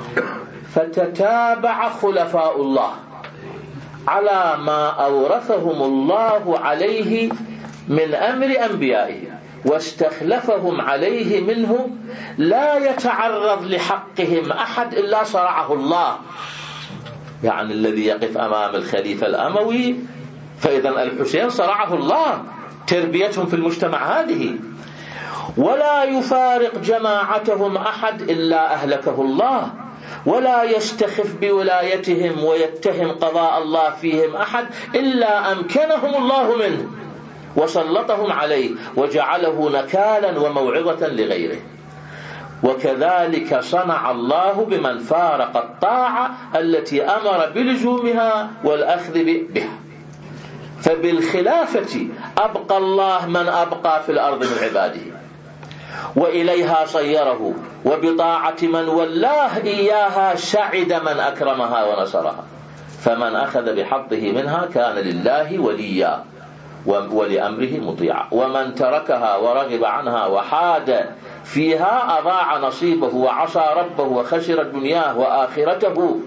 فتتابع خلفاء الله على ما أورثهم الله عليه من أمر أنبيائه واستخلفهم عليه منه، لا يتعرض لحقهم أحد إلا صرعه الله. يعني الذي يقف أمام الخليفة الأموي فإذا الحسين صرعه الله، تربيتهم في المجتمع هذه. ولا يفارق جماعتهم أحد إلا أهلكه الله، ولا يستخف بولايتهم ويتهم قضاء الله فيهم أحد إلا أمكنهم الله منه وسلطهم عليه وجعله نكالا وموعظة لغيره. وكذلك صنع الله بمن فارق الطاعة التي أمر بلزومها والأخذ بها. فبالخلافة أبقى الله من أبقى في الأرض من عباده وإليها صيره، وبطاعة من ولاه إياها سعد من أكرمها ونصرها. فمن أخذ بحظه منها كان لله وليا ولأمره مطيعا، ومن تركها ورغب عنها وحاد فيها أضاع نصيبه وعصى ربه وخسر دنياه وآخرته.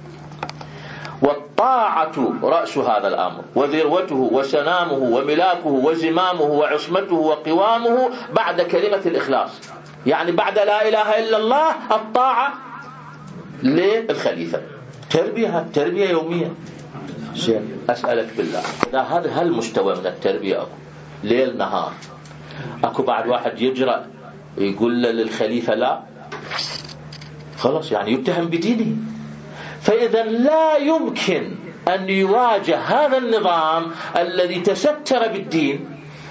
والطاعة رأس هذا الأمر وذروته وسنامه وملاكه وزمامه وعصمته وقوامه بعد كلمة الإخلاص، يعني بعد لا إله إلا الله الطاعة للخليفة. تربية تربية يومية. أسألك بالله، هذا هل مستوى من التربية أكو ليل نهار؟ أكو بعد واحد يجرأ يقول للخليفة لا، خلاص يعني يتهم بدينه. فإذا لا يمكن أن يواجه هذا النظام الذي تستر بالدين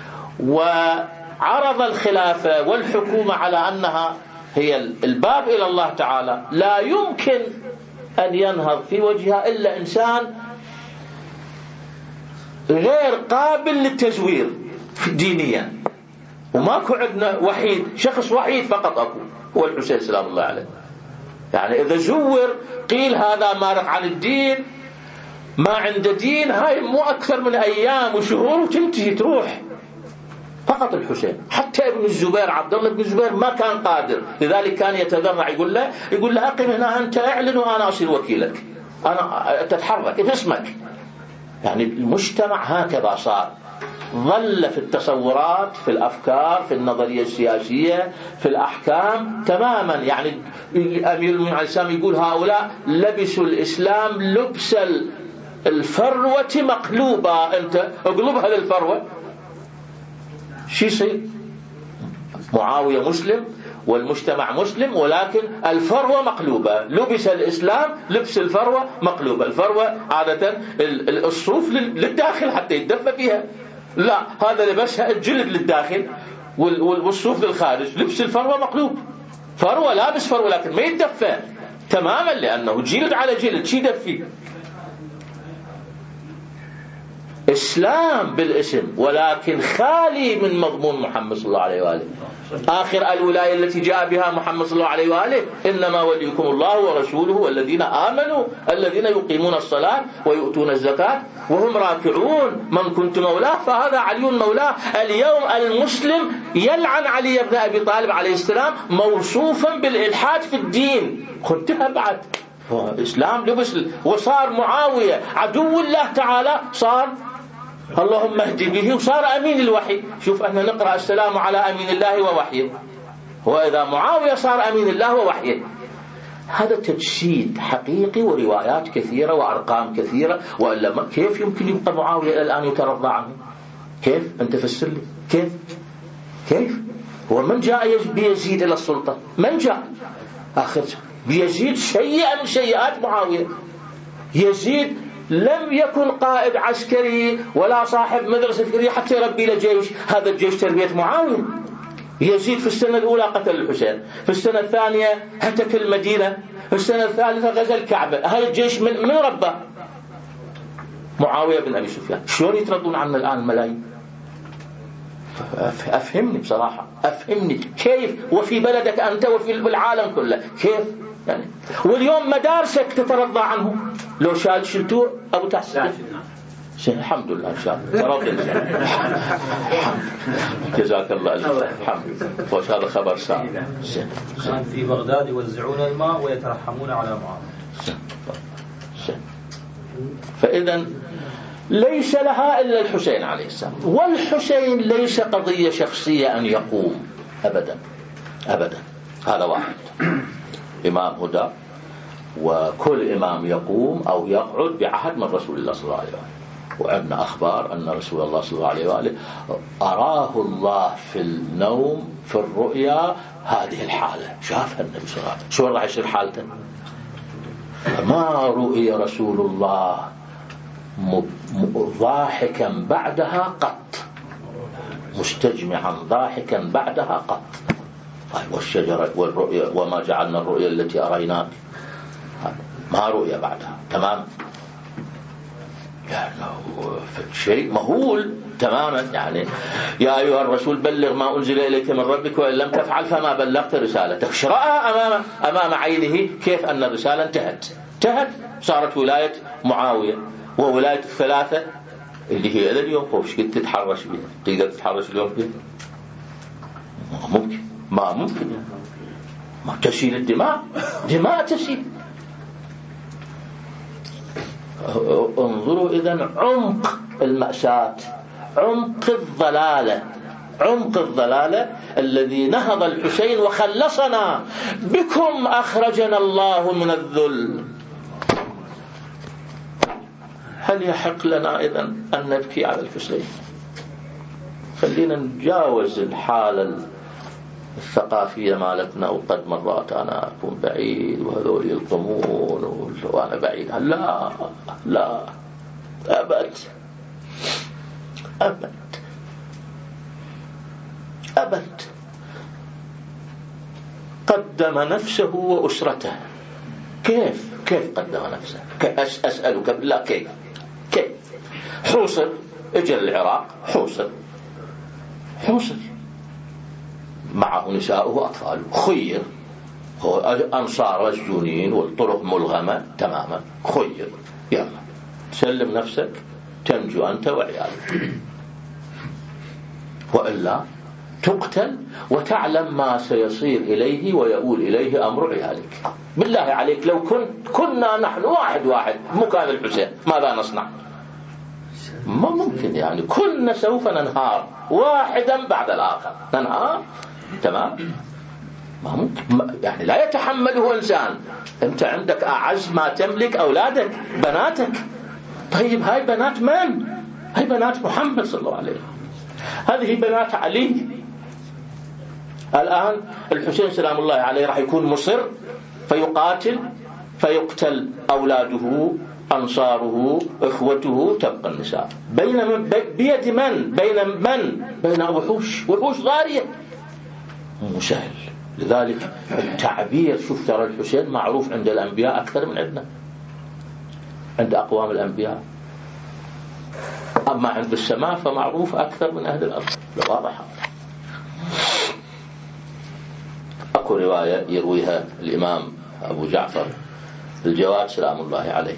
وعرض الخلافة والحكومة على أنها هي الباب إلى الله تعالى، لا يمكن أن ينهض في وجهها إلا إنسان غير قابل للتزوير دينيا. وماكو عندنا وحيد، شخص وحيد فقط أكو، هو الحسين سلام الله عليه. يعني إذا زور قيل هذا مارق عن الدين، ما عنده دين، هاي مو أكثر من أيام وشهور وتنتهي تروح. فقط الحسين. حتى ابن الزبير عبد الله بن الزبير ما كان قادر، لذلك كان يتذرع يقول له يقول له أقم هنا أنت اعلن وأنا أصير وكيلك، أنا تتحرك باسمك. يعني المجتمع هكذا صار، ظل في التصورات، في الأفكار، في النظرية السياسية، في الأحكام تماما. يعني أمير المؤمنين عليه السلام يقول هؤلاء لبسوا الإسلام لبس الفروة مقلوبة، أنت اقلبها للفروة. شو يصير؟ معاوية مسلم والمجتمع مسلم، ولكن الفروة مقلوبة، لبس الإسلام لبس الفروة مقلوبة. الفروة عادة الصوف للداخل حتى يتدفى فيها، لا هذا لبسها الجلد للداخل والصوف للخارج. لبس الفروة مقلوب، فروة لابس فروة لكن ما يتدفى تماما لأنه جلد على جلد، شي يدفي. إسلام بالاسم ولكن خالي من مضمون محمد صلى الله عليه وآله. آخر الولاية التي جاء بها محمد صلى الله عليه وآله إنما وليكم الله ورسوله والذين آمنوا الذين يقيمون الصلاة ويؤتون الزكاة وهم راكعون، من كنت مولاه فهذا علي مولاه. اليوم المسلم يلعن علي بن أبي طالب عليه السلام موصوفا بالإلحاد في الدين. خدتها بعد إسلام لبس، وصار معاوية عدو الله تعالى، صار اللهم اهدي به، وصار أمين الوحي. شوف أننا نقرأ السلام على أمين الله ووحيه، وإذا معاوية صار أمين الله ووحيه. هذا تجسيد حقيقي، وروايات كثيرة وأرقام كثيرة. وإلا كيف يمكن يبقى معاوية إلى الآن يترضى عنه؟ كيف أنت فسر لي كيف؟ كيف هو من جاء بيزيد إلى السلطة؟ من جاء آخر بيزيد؟ شيئا من شيئات معاوية. يزيد لم يكن قائد عسكري ولا صاحب مدرسة فكرية حتى يربي له جيش. هذا الجيش تربية معاوية. يزيد في السنة الأولى قتل الحسين، في السنة الثانية هتك المدينة، في السنة الثالثة غزا الكعبة. هذا الجيش من من ربى؟ معاوية بن أبي سفيان. شلون يتردون عنا الآن الملايين؟ أفهمني بصراحة، أفهمني كيف وفي بلدك أنت وفي العالم كله كيف يعني؟ واليوم مدارسك تترضى عنه. لو شال شلتوه أبو تحسين الحمد لله إن شاء الله. جزاك الله الحمد لله. وش هذا خبر سعيد. كان في بغداد يوزعون الماء ويترحمون على معاوية. فإذا ليس لها إلا الحسين عليه السلام. والحسين ليس قضية شخصية أن يقوم أبدا أبدا. هذا واحد إمام هدى، وكل إمام يقوم أو يقعد بعهد من رسول الله صلى الله عليه وسلم. وعندنا أخبار أن رسول الله صلى الله عليه وآله أراه الله في النوم في الرؤيا هذه الحالة، شافها النبي صلى الله عليه وسلم. شو راح يصير حالته؟ ما رؤي رسول الله ضاحكا بعدها قط، مستجمعا ضاحكا بعدها قط. والشجرة والرؤيا وما جعلنا الرؤيا التي أريناك، ما رؤيا بعدها تمام. يعني شيء مهول تماما. يعني يا أيها الرسول بلغ ما أنزل إليك من ربك وإن لم تفعل فما بلغت رسالتك. شرأها أمام أمام عينه كيف أن الرسالة انتهت انتهت صارت ولاية معاوية. وولاية الثلاثة اللي هي إلى اليوم خوش كنت تتحرش بها، تقدر تتحرش اليوم بها؟ ما ممكن ما ممكن ما تسيل الدماء، دماء تسيل. انظروا إذن عمق المأساة، عمق الضلالة، عمق الضلالة الذي نهض الحسين وخلصنا. بكم أخرجنا الله من الذل. هل يحق لنا إذن أن نبكي على الحسين؟ خلينا نتجاوز الحالة الثقافية مالتنا. وقد مرات أنا أكون بعيد وهذول يلقمون وأنا بعيد. لا لا أبد أبد أبد. قدم نفسه وأسرته. كيف كيف قدم نفسه؟ أسألك بالله كيف كيف؟ حوصر اجل العراق، حوصر حوصر معه نساؤه وأطفاله، خير أنصار مسجونين والطرق ملغمة تماما، خير يلا سلم نفسك تنجو أنت وعيالك، وإلا تقتل وتعلم ما سيصير إليه ويؤول إليه أمر عيالك. بالله عليك لو كنت كنا نحن واحد واحد مكان الحسين ماذا نصنع؟ ما ممكن. يعني كنا سوف ننهار واحدا بعد الآخر، ننهار تمام. ما ممكن. يعني لا يتحمله إنسان. أنت عندك أعز ما تملك أولادك بناتك. طيب هاي بنات من؟ هاي بنات محمد صلى الله عليه وسلم، هذه بنات علي. الآن الحسين سلام الله عليه راح يكون مصر فيقاتل فيقتل أولاده أنصاره إخوته، تبقى النساء. بين من بيد من؟ بين من؟ بين وحوش وحوش ضارية. مو سهل. لذلك التعبير، شوف ترى الحسين معروف عند الأنبياء أكثر من عندنا، عند أقوام الأنبياء. أما عند السماء فمعروف أكثر من أهل الأرض. واضح. أكو رواية يرويها الإمام أبو جعفر الجواد سلام الله عليه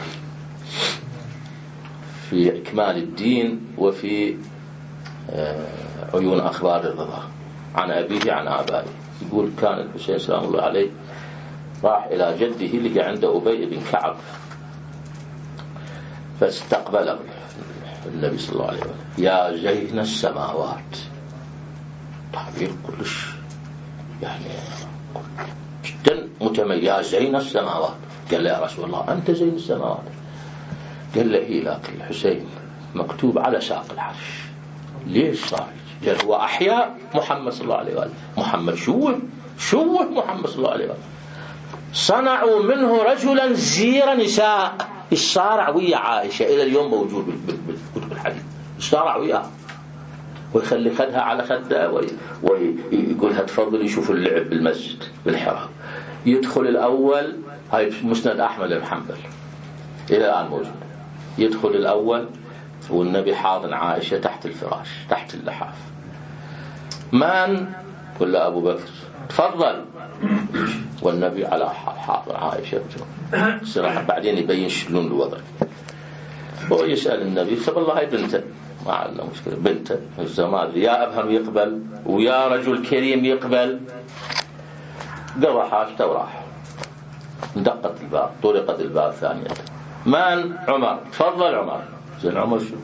في إكمال الدين وفي عيون أخبار الرضا عن أبيه عن آبائه. يقول كان الحسين سلام الله عليه راح إلى جده اللي عنده أبي بن كعب، فاستقبله النبي صلى الله عليه وسلم يا زين السماوات، تعبير كلش يعني جدا متميز. يا زين السماوات، قال له يا رسول الله أنت زين السماوات؟ قال له إيه لكن الحسين مكتوب على ساق العرش. ليش صار؟ قال هو أحياء محمد صلى الله عليه وآله. محمد شوه شوه محمد صلى الله عليه وآله. صنعوا منه رجلا زير نساء، الصارع ويا عائشة إلى اليوم موجود بالكتب الحديث، الصارع وياها ويخلي خدها على خدها ويقولها تفضلي شوف اللعب بالمسجد بالحرام. يدخل الأول، هاي مسند أحمد بن حنبل إلى الآن موجود، يدخل الأول والنبي حاضن عائشة تحت الفراش تحت اللحاف. من؟ قل له أبو بكر تفضل، والنبي على حاضن عائشة صراحة. بعدين يبين شلون الوضع. هو يسأل النبي طب الله هاي بنته، ما عندنا مشكلة، بنته الزمان يا أبهم يقبل ويا رجل كريم يقبل. قضى حاجته وراح. دقت الباب، طرقت الباب ثانية. من؟ عمر تفضل عمر. زين عمر شو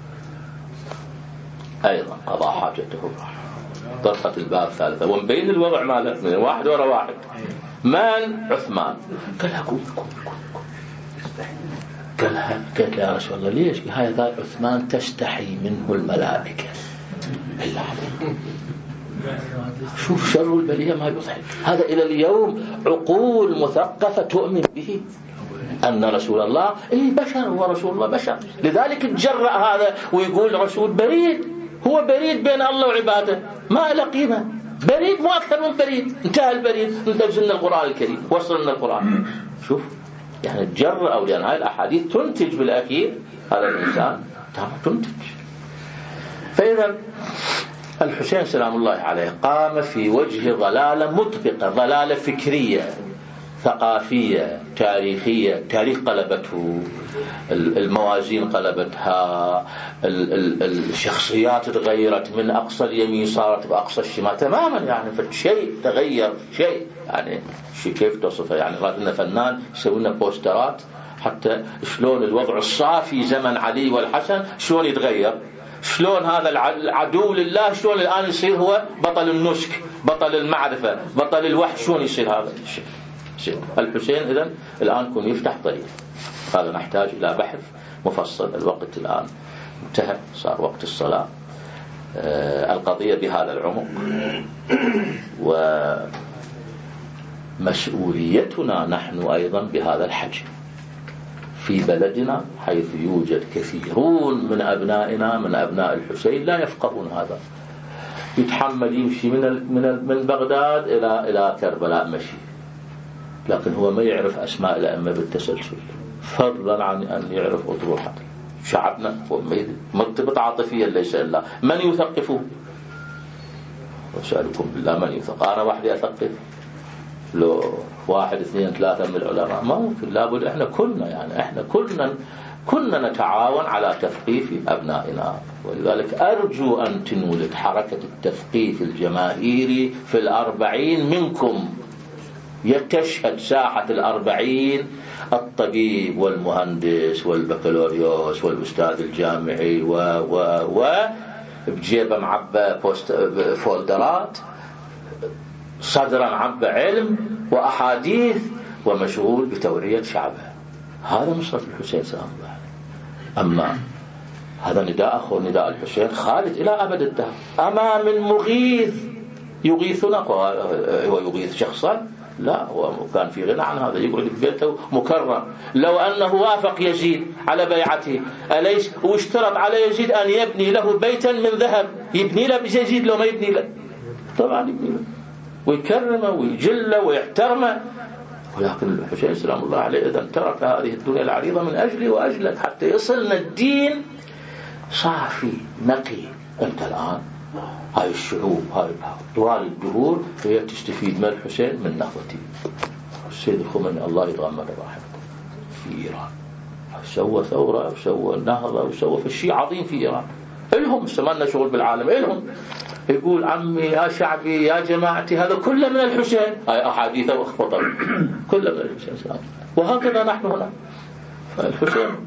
أيضا قضى حاجته وراح. طرقت الباب ثالثة ومبين الوضع ماله من واحد ورا واحد. من؟ عثمان. قالها قول قول قول قالها قالت يا رسول الله ليش؟ هذا عثمان تستحي منه الملائكة إلا عليه. شوف شر البلية ما يضحك. هذا إلى اليوم عقول مثقفة تؤمن به أن رسول الله إيه بشر، ورسول الله بشر. لذلك تجرأ هذا ويقول رسول بريد، هو بريد بين الله وعباده ما له قيمة. بريد مو أكثر من بريد، انتهى البريد. نزلنا القرآن الكريم، وصلنا القرآن. شوف يعني تجرأ، أو لأن هاي الأحاديث تنتج بالأخير هذا الإنسان تنتج. فإذا الحسين سلام الله عليه قام في وجه ضلالة مطبقة، ضلالة فكرية ثقافية تاريخية. تاريخ قلبته، الموازين قلبتها، الشخصيات تغيرت من أقصى اليمين صارت بأقصى الشمال تماما. يعني فشيء تغير شيء، يعني شيء كيف تصفه؟ يعني رادنا فنان يسوي لنا بوسترات حتى شلون الوضع الصافي زمن علي والحسن شلون يتغير، شلون هذا العدو لله شلون الآن يصير هو بطل النسك، بطل المعرفة، بطل الوحي، شلون يصير هذا الشيء. الحسين إذن الآن كن يفتح طريق. هذا نحتاج إلى بحث مفصل. الوقت الآن انتهى، صار وقت الصلاة. آه القضية بهذا العمق، ومسؤوليتنا نحن أيضا بهذا الحجم في بلدنا، حيث يوجد كثيرون من أبنائنا من أبناء الحسين لا يفقهون هذا. يتحمل يمشي من من من بغداد إلى إلى كربلاء مشي، لكن هو ما يعرف أسماء الأئمة بالتسلسل، فضلا عن أن يعرف أطروحة. شعبنا مرتبط عاطفيا ليس إلا من يثقفه. وسألكم بالله من يثقف؟ أنا وحدي أثقف؟ لو واحد اثنين ثلاثة من العلماء ما ممكن. لابد إحنا كلنا يعني إحنا كلنا كنا نتعاون على تثقيف أبنائنا. ولذلك أرجو أن تنولد حركة التثقيف الجماهيري في الأربعين منكم. يتشهد ساحة الأربعين الطبيب والمهندس والبكالوريوس والأستاذ الجامعي و و و بجيبه معبى فولدرات، صدرا معبى علم وأحاديث، ومشغول بتورية شعبه. هذا مصرف الحسين سلام الله عليه. أما هذا نداء أخو نداء الحسين خالد إلى أبد الدهر. أما من مغيث يغيثنا، هو يغيث شخصا؟ لا، هو كان في غنى عن هذا، يقعد في بيته مكرم. لو أنه وافق يزيد على بيعته أليس واشترط على يزيد أن يبني له بيتا من ذهب؟ يبني له بيزيد لو ما يبني له؟ طبعا يبني له ويكرمه ويجله ويحترمه. ولكن الحسين سلام الله عليه إذا ترك هذه الدنيا العريضة من أجلي وأجلك حتى يصلنا الدين صافي نقي. أنت الآن هاي الشعوب هاي طوال الدهور هي تستفيد من الحسين من نهضته. السيد الخميني الله يتغمد رحمته في إيران سوى ثورة وسوى نهضة وسوى في الشيء عظيم في إيران. إلهم استمرنا شغل بالعالم. إلهم يقول عمي يا شعبي يا جماعتي هذا كله من الحسين. هاي أحاديثه واخبطه كله من الحسين سلام. وهكذا نحن هنا. فالحسين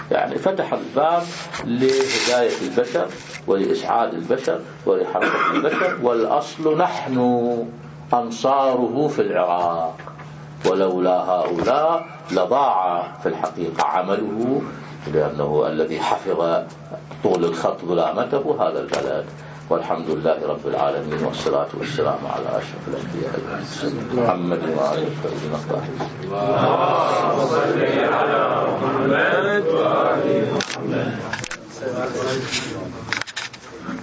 يعني فتح الباب لهداية البشر ولإسعاد البشر ولحركة البشر، والأصل نحن أنصاره في العراق، ولولا هؤلاء لضاع في الحقيقة عمله، لأنه الذي حفظ طول الخط ظلامته هذا البلد. والحمد لله رب العالمين، والصلاة والسلام على أشرف الأنبياء والمرسلين محمد وآله الطيبين الطاهرين. اللهم صل على محمد وآل محمد.